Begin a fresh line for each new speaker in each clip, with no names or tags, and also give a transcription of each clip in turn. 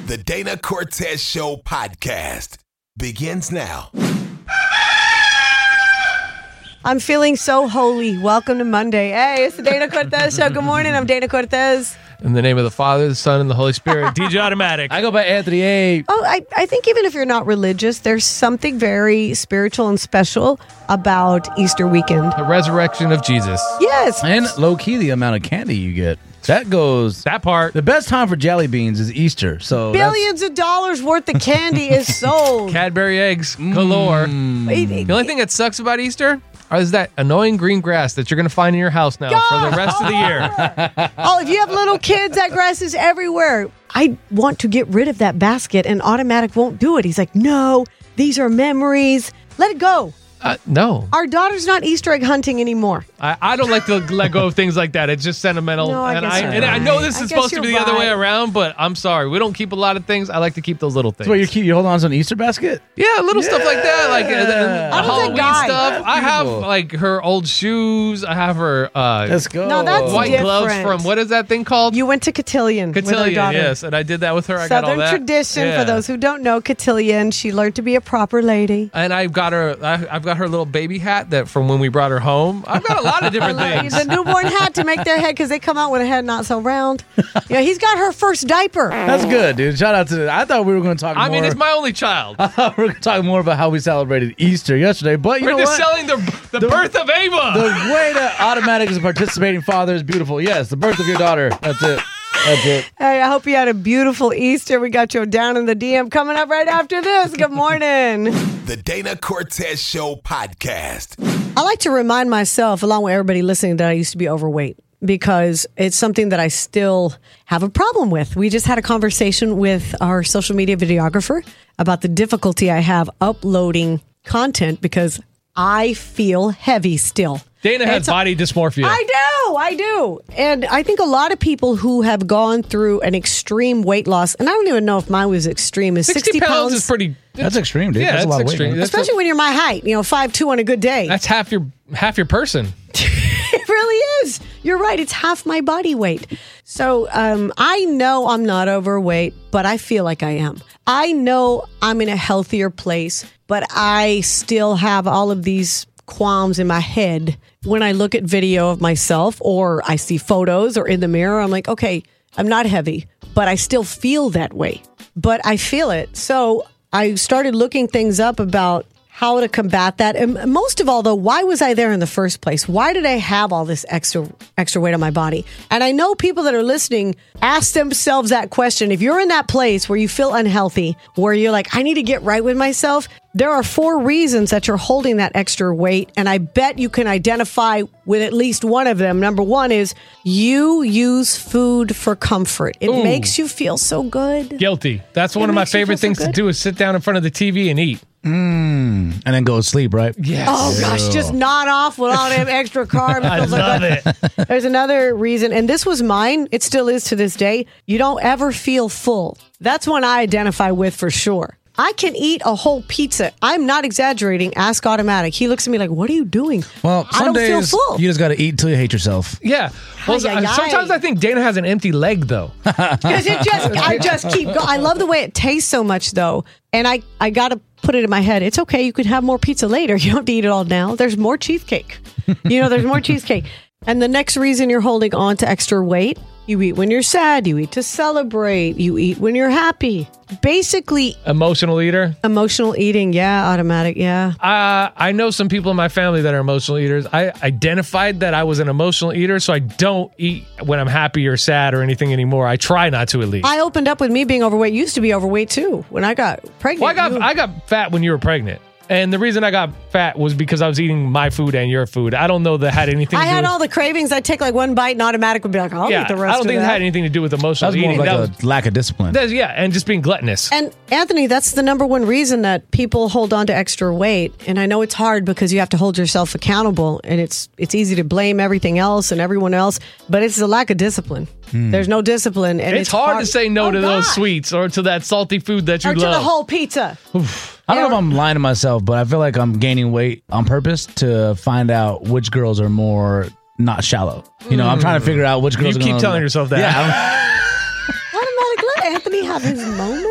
The Dana Cortez Show podcast begins now.
I'm feeling so holy. Welcome to Monday. Hey, it's the Dana Cortez Show. Good morning. I'm Dana Cortez.
In the name of the Father, the Son, and the Holy Spirit. DJ Automatic.
I go by Anthony A.
Oh, I think even if you're not religious, there's something very spiritual and special about Easter weekend.
The resurrection of Jesus.
Yes.
And low-key, the amount of candy you get. That goes...
That part.
The best time for jelly beans is Easter. So
Billions of dollars worth of candy is sold.
Cadbury eggs galore. The only thing that sucks about Easter is that annoying green grass that you're going to find in your house now for the rest of the year.
Oh, if you have little kids, that grass is everywhere. I want to get rid of that basket, and Automatic won't do it. He's like, no, these are memories. Let it go.
No.
Our daughter's not Easter egg hunting anymore.
I don't like to let go of things like that. It's just sentimental.
No, I
and
guess you're
I know this
right.
is supposed to be the
you're
other way
right.
around, but I'm sorry. We don't keep a lot of things. I like to keep those little things.
So you hold on to an Easter basket?
Yeah, little stuff like that, like
How does that
Halloween
guy?
stuff.
That's
I have
beautiful.
like her old shoes. I have her
Let's go.
No, that's
white
different.
gloves from what is that thing called?
You went to Cotillion with our
Cotillion,
daughter.
yes, and I did that with her. I got all
Southern
that.
tradition,
Yeah.
for those who don't know Cotillion. She learned to be a proper lady.
And I've got her. I've got her little baby hat that from when we brought her home. I've got a lot of different things.
The newborn hat to make their head, because they come out with a head not so round. Yeah, he's got her first diaper.
That's good, dude. Shout out to that. I thought we were going to talk more.
I mean, it's my only child.
I thought we were going to talk more about how we celebrated Easter yesterday, but you
We're
know
just
what?
selling the birth of Ava.
The way that Automatic is a participating father is beautiful. Yes, the birth of your daughter. That's it. That's it.
Hey, I hope you had a beautiful Easter. We got you down in the DM coming up right after this. Good morning.
The Dana Cortez Show podcast.
I like to remind myself, along with everybody listening, that I used to be overweight, because it's something that I still have a problem with. We just had a conversation with our social media videographer about the difficulty I have uploading content because I feel heavy still.
Dana has body dysmorphia.
I do. And I think a lot of people who have gone through an extreme weight loss, and I don't even know if mine was extreme, is 60 pounds
is pretty.
That's extreme, dude.
Yeah,
That's a lot of weight,
extreme.
man.
That's
especially when you're my height, 5'2" on a good day.
That's half your person.
It really is. You're right. It's half my body weight. So I know I'm not overweight, but I feel like I am. I know I'm in a healthier place, but I still have all of these qualms in my head when I look at video of myself or I see photos or in the mirror. I'm like, okay, I'm not heavy, but I still feel that way. But I feel it. So I started looking things up about how to combat that. And most of all, though, why was I there in the first place? Why did I have all this extra weight on my body? And I know people that are listening ask themselves that question. If you're in that place where you feel unhealthy, where you're like, I need to get right with myself, there are 4 reasons that you're holding that extra weight. And I bet you can identify with at least one of them. Number 1 is you use food for comfort. It makes you feel so good.
Guilty. That's one of my
makes you
favorite
feel so
things to
good.
do is sit down in front of the TV and eat.
And then go to sleep, right?
Yes.
Oh gosh, just nod off with all them extra carbs.
I love it.
There's another reason, and this was mine. It still is to this day. You don't ever feel full. That's one I identify with for sure. I can eat a whole pizza. I'm not exaggerating. Ask Automatic. He looks at me like, what are you doing?
Well,
I
some
don't feel
days
full.
you just got to eat until you hate yourself.
Yeah. Well,
Ay, ay, ay.
sometimes I think Dana has an empty leg, though.
Because I just keep going. I love the way it tastes so much, though. And I got to put it in my head. It's okay. You could have more pizza later. You don't have to eat it all now. There's more cheesecake. There's more cheesecake. And the next reason you're holding on to extra weight, you eat when you're sad. You eat to celebrate. You eat when you're happy. Basically,
Emotional eater.
emotional eating. Yeah, Automatic. Yeah.
I know some people in my family that are emotional eaters. I identified that I was an emotional eater, so I don't eat when I'm happy or sad or anything anymore. I try not to, at least.
I opened up with me being overweight. You used to be overweight, too, when I got pregnant.
Well, I got fat when you were pregnant. And the reason I got fat was because I was eating my food and your food. I don't know that had anything to
I
do
had
with...
all the cravings. I'd take like one bite and Automatic would be like, I'll eat the rest
I don't think
of
it
that.
had anything to do with emotional
That's more
eating.
of like a lack of discipline.
And just being gluttonous.
And Anthony, that's the number one reason that people hold on to extra weight. And I know it's hard because you have to hold yourself accountable, and it's easy to blame everything else and everyone else, but it's the lack of discipline. There's no discipline, and
it's hard to say no to those
God.
sweets or to that salty food that you
Or to
love.
the whole pizza.
I don't know if I'm lying to myself, but I feel like I'm gaining weight on purpose to find out which girls are more not shallow. I'm trying to figure out which girls
You
are
keep
gonna-
telling yourself that.
Yeah,
Automatic, let Anthony have his moment.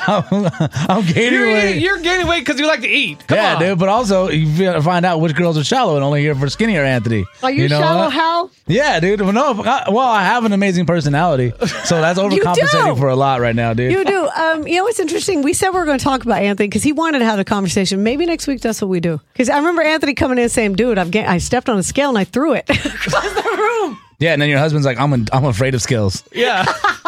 I'm gaining weight.
You're gaining weight because you like to eat. Come on.
Dude, but also you find out which girls are shallow and only here for skinnier Anthony.
Are you
know
shallow,
what?
Hal?
Yeah, dude. I have an amazing personality, so that's overcompensating for a lot right now, dude.
You do. You know what's interesting? We said we were going to talk about Anthony because he wanted to have a conversation. Maybe next week that's what we do. Because I remember Anthony coming in and saying, "Dude, I stepped on a scale and I threw it across the room."
Yeah, and then your husband's like, I'm afraid of scales.
Yeah.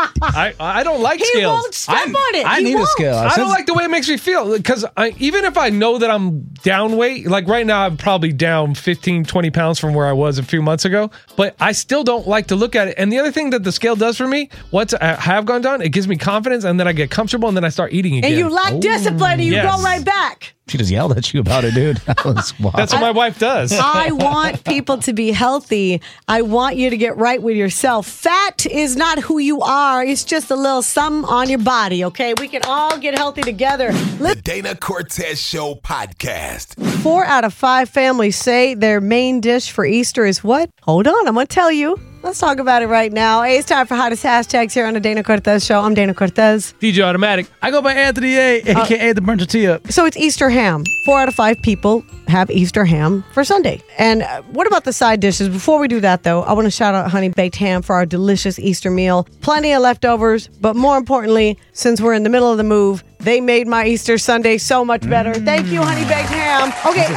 I don't like
He
scales.
won't step on it.
I
He
need
won't.
a scale.
I don't like the way it makes me feel because even if I know that I'm down weight, like right now I'm probably down 15, 20 pounds from where I was a few months ago, but I still don't like to look at it. And the other thing that the scale does for me, once I have gone down, it gives me confidence and then I get comfortable and then I start eating again.
And you lack discipline and you
Yes.
go right back.
She just yelled at you about it, dude. That was wild.
That's what my wife does.
I want people to be healthy. I want you to get right with yourself. Fat is not who you are. It's just a little something on your body, okay? We can all get healthy together.
The Dana Cortez Show podcast.
4 out of 5 families say their main dish for Easter is what? Hold on, I'm going to tell you. Let's talk about it right now. Hey, it's time for hottest hashtags here on the Dana Cortez Show. I'm Dana Cortez.
DJ Automatic.
I go by Anthony A, a.k.a. the burnt tortilla.
So it's Easter ham. 4 out of 5 people have Easter ham for Sunday. And what about the side dishes? Before we do that, though, I want to shout out Honey Baked Ham for our delicious Easter meal. Plenty of leftovers, but more importantly, since we're in the middle of the move, they made my Easter Sunday so much better. Thank you, Honey Baked Ham. Okay,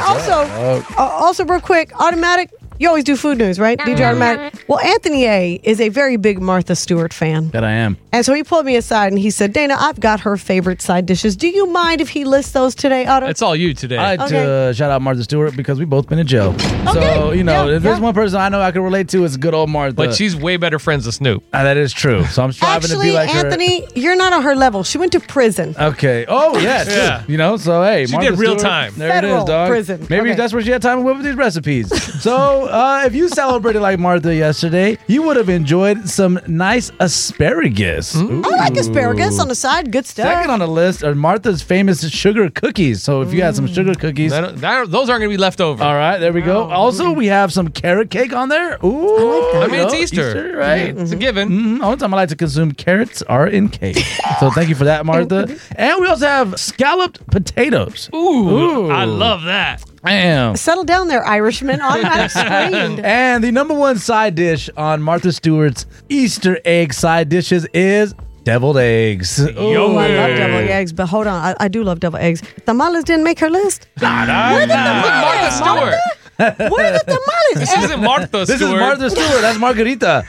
also real quick, Automatic. You always do food news, right? DJ Automatic. Well, Anthony A is a very big Martha Stewart fan.
That I am.
And so he pulled me aside and he said, Dana, I've got her favorite side dishes. Do you mind if he lists those today, Otto?
It's all you today.
I like to shout out Martha Stewart because we've both been in jail. So, if there's one person I know I can relate to, it's good old Martha.
but she's way better friends with Snoop.
That is true. So I'm striving to
Actually,
be like
Anthony, you're not on her level. She went to prison.
her. Okay. Oh, yeah.
Yeah.
True. So, hey.
She
Martha
did real
Stewart,
time.
There it
Federal
is, dog.
prison.
Maybe
Okay.
that's where she had time to whip with these recipes. So, if you celebrated like Martha yesterday, you would have enjoyed some nice asparagus.
I like asparagus on the side. Good stuff.
Second on the list are Martha's famous sugar cookies. So if you had some sugar cookies,
Those aren't going to be left over.
all right, there we go. Also, we have some carrot cake on there. Ooh,
I mean, it's Easter.
right?
It's a given.
Only time I like to consume carrots are in cake. So thank you for that, Martha. And we also have scalloped potatoes.
Ooh, I love that.
Damn.
Settle down there, Irishman. Automatic screamed.
And the number one side dish on Martha Stewart's Easter egg side dishes is deviled eggs.
Yo,
Oh, I love
Hey.
deviled eggs, but hold on. I do love deviled eggs. Tamales didn't make her list.
Martha Stewart.
Where are the tamales?
This isn't Martha
This
Stewart.
is Martha Stewart. That's Margarita.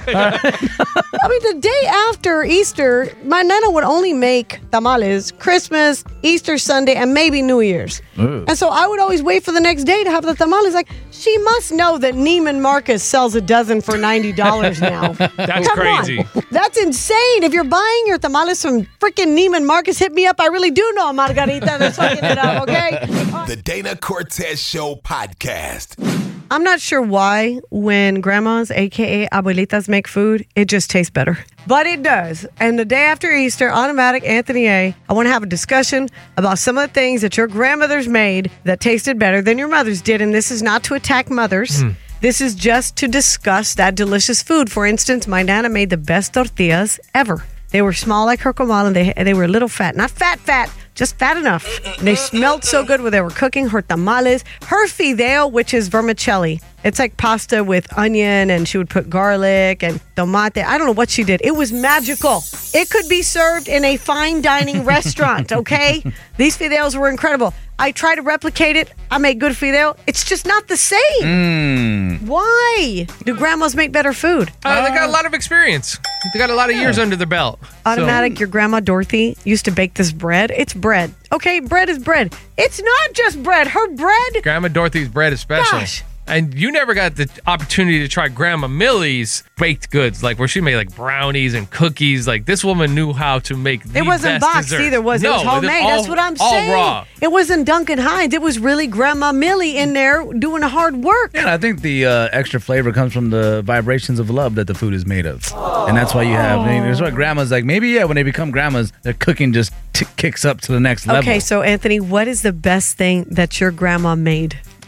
I mean, the day after Easter, my nana would only make tamales Christmas, Easter Sunday, and maybe New Year's.
Ooh.
And so I would always wait for the next day to have the tamales. Like, she must know that Neiman Marcus sells a dozen for $90 now.
That's
Come
crazy.
on. That's insane. If you're buying your tamales from freaking Neiman Marcus, hit me up. I really do know a Margarita that's fucking it up, okay?
The Dana Cortez Show podcast.
I'm not sure why when grandmas, aka abuelitas, make food, it just tastes better. But it does. And the day after Easter, Automatic Anthony A, I want to have a discussion about some of the things that your grandmothers made that tasted better than your mothers did. And this is not to attack mothers. This is just to discuss that delicious food. For instance, my nana made the best tortillas ever. They were small like her comal, and they were a little fat. Not fat, just fat enough. And they smelled so good when they were cooking her tamales. Her fideo, which is vermicelli. It's like pasta with onion, and she would put garlic and tomate. I don't know what she did. It was magical. It could be served in a fine dining restaurant, okay? These fideos were incredible. I try to replicate it. I make good fideo. It's just not the same. Why do grandmas make better food?
They got a lot of experience. They got a lot of years under their belt.
Automatic, your grandma Dorothy used to bake this bread. It's bread. Okay, bread is bread. It's not just bread. Her bread.
Grandma Dorothy's bread is special.
Gosh.
And you never got the opportunity to try Grandma Millie's baked goods, like where she made like brownies and cookies. Like this woman knew how to make the
It wasn't
best
boxed
dessert.
either, was it? It
No,
was homemade. That's what I'm
all
saying.
raw.
It wasn't Duncan Hines. It was really Grandma Millie in there doing the hard work.
Yeah, and I think the extra flavor comes from the vibrations of love that the food is made of. And that's why you have, that's why grandmas, like maybe, when they become grandmas, their cooking just kicks up to the next level.
Okay, so Anthony, what is the best thing that your grandma made?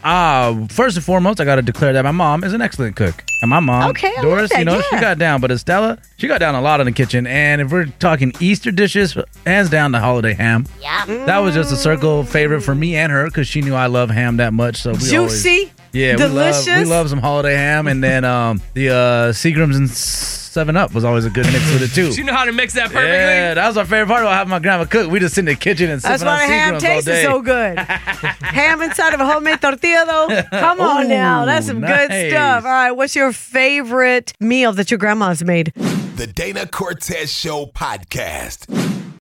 First and foremost, I got to declare that my mom is an excellent cook. And my mom,
Okay, I
Doris,
like that,
she
yeah.
got down. But Estella, she got down a lot in the kitchen. And if we're talking Easter dishes, hands down the holiday ham. That was just a circle favorite for me and her because she knew I love ham that much. So we
Juicy.
Yeah,
delicious.
we love some holiday ham, and then the Seagrams and 7-Up was always a good mix with it too.
You know how to mix that perfectly?
Yeah, that was my favorite part about having my grandma cook. We just sit in the kitchen and
That's
sipping on
why the ham
Seagrams all
tastes
day.
so good. Ham inside of a homemade tortilla, though. Come on
Ooh,
now. That's some good
nice.
stuff. All right. What's your favorite meal that your grandma's made?
The Dana Cortez Show podcast.